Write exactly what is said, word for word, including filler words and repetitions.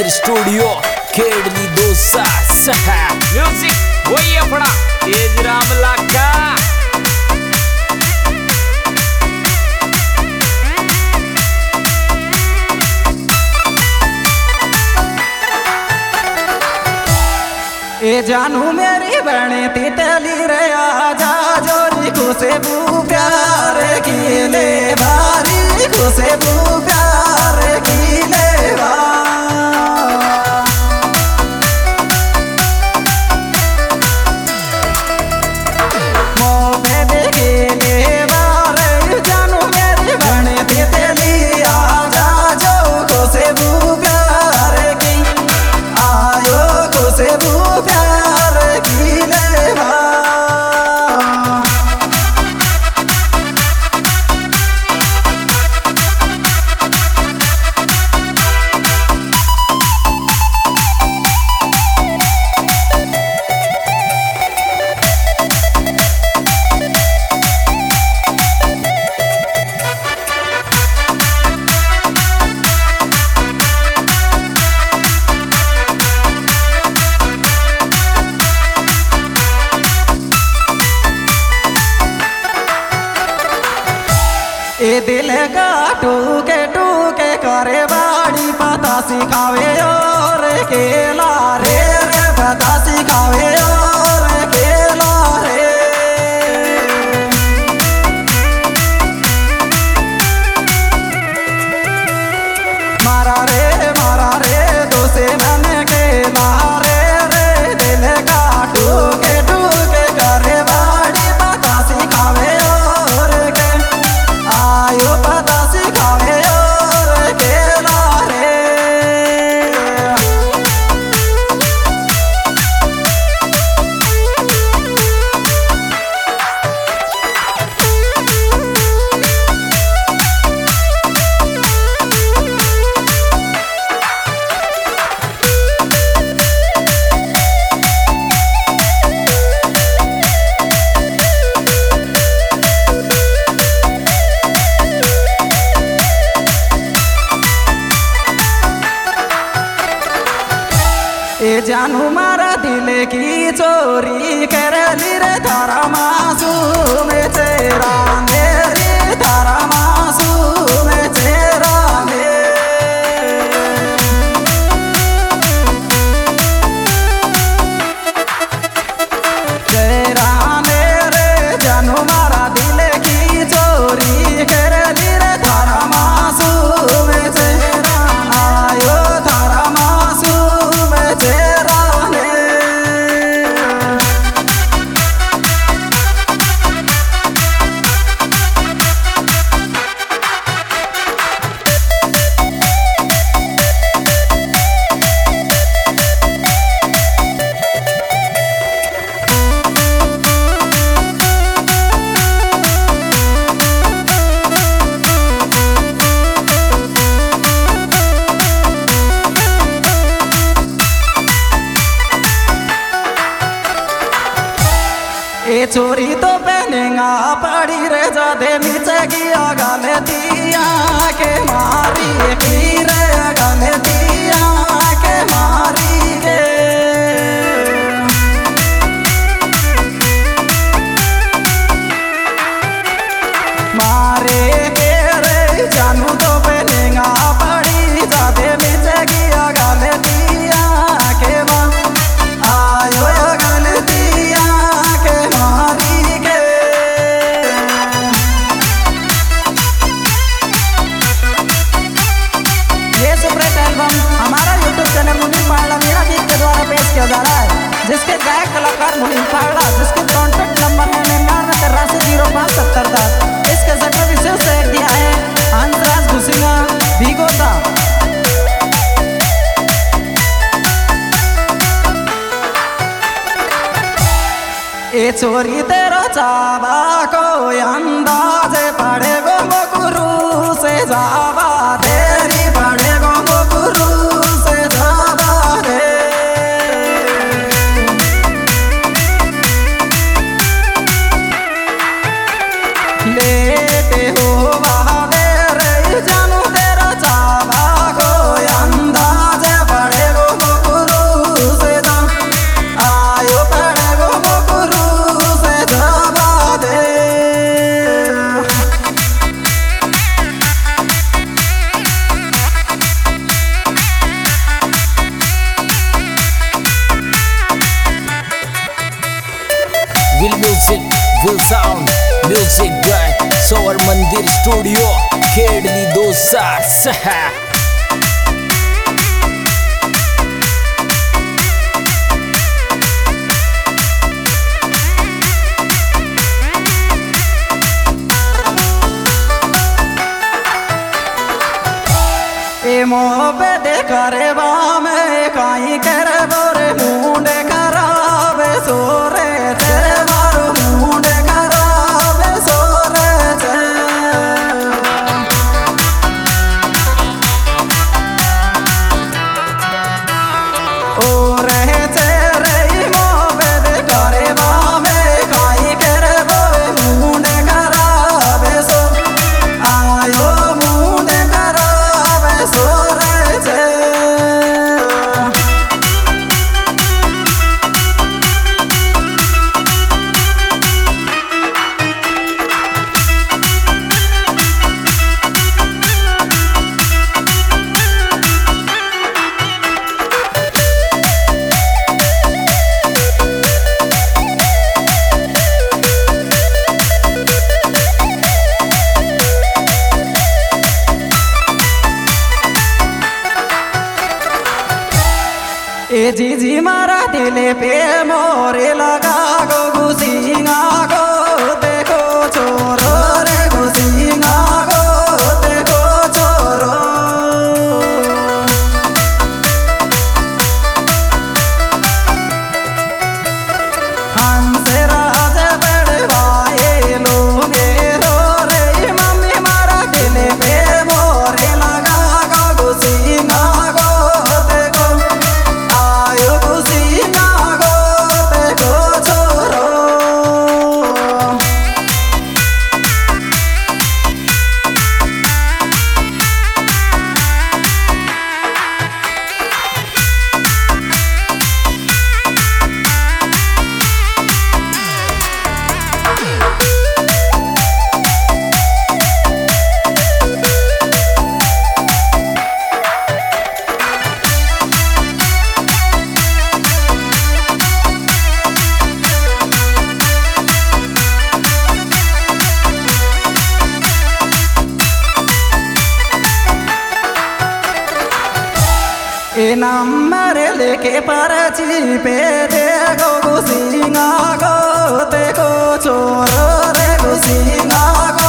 तस्वीर स्टूडियो खेड़ली दोसा सहा म्यूजिक वही अपना तेज राम लाका। ए जानू मेरी बहने तितली रे आजा जोरी खुशबू प्यार की ले भारी खुशबू प्यार की ले मोहे देखे ले बारे जानू मेरी बहने तितली आजा जो खुशबू प्यार की आयो खुशबू प्यार की ले भा ए दिल का टूके टूके करे बाड़ी पता सिखावे और केला रे रे पता सिखावे और केला रे मारा रे मारा रे दोसे मन केला रे रे दिल का टूके टूके करे बाड़ी पता सिखावे और के आयो पता सिखावे और केला रे ए जानू मारा दिल की चोरी करली रे थारा मासूम चेहरा मेरी थारा मासूम चेहरा चेहरा मेरे जानू मारा दिल की चोरी करली रे थारा मासूम चेहरा आयो थारा मासूम चेहरा ए चोरी तो पहनेगा पड़ी रे जादे नीचे किया गाले दिया के मारी की रे गाले दिया के मारी गे मारे के रे जानू तो पहनेगा पड़ी जादे नीचे किया गाले दिया के माँ आयो गाले दिया के मारी के ये सुप्रीत एल्बम हमारा यूट्यूब चैनल मुनीम पागड़ा मीरा गीत के द्वारा पेश किया जा रहा है, जिसके गायक कलाकार मुनीम पागड़ा, जिसके कॉन्टैक्ट नंबर है निन्यानवे तिरासी जीरो पाँच सत्तर दस। इसके जगह विशेष से दिया है हंसराज घुसिंगा भीगोता। ए चोरी तेरा चावा को अंदाज पड़े गो गुरु से जावा तेरी पड़े गो गुरु से जावा रे लेते हो वहाँ रे जानू तेरा चावा को अंदाज पड़े Full sound music guy Soar Mandir Studio Kedli Dosa Saha ए मोहब्बे दे करे बामे काई करे बोरे मुंडे खराबे सोरे तेरे मारो मुंडे खराबे सोरे ते ओ रहे तेरे मोहब्बे दे करे बामे काई करे बोरे मुंडे खराबे सो आयो मुंडे खराबे सोरे ते ए जीजी मारा दिले पे मोरे लगा गो गुसिंगा गो देखो छोरो रे गुसिंगा गो देखो छोरो हमसे राज बड़वाए लो मेरो रे मम्मी मारा दिले पे मोरे लगा गो गुसिंगा गो देखो आयो गुसिंगा गो देखो छोरो ए नंबर लेके पर्ची पे देखो गुसिंगा गो देखो छोरो रे गुसिंगा गो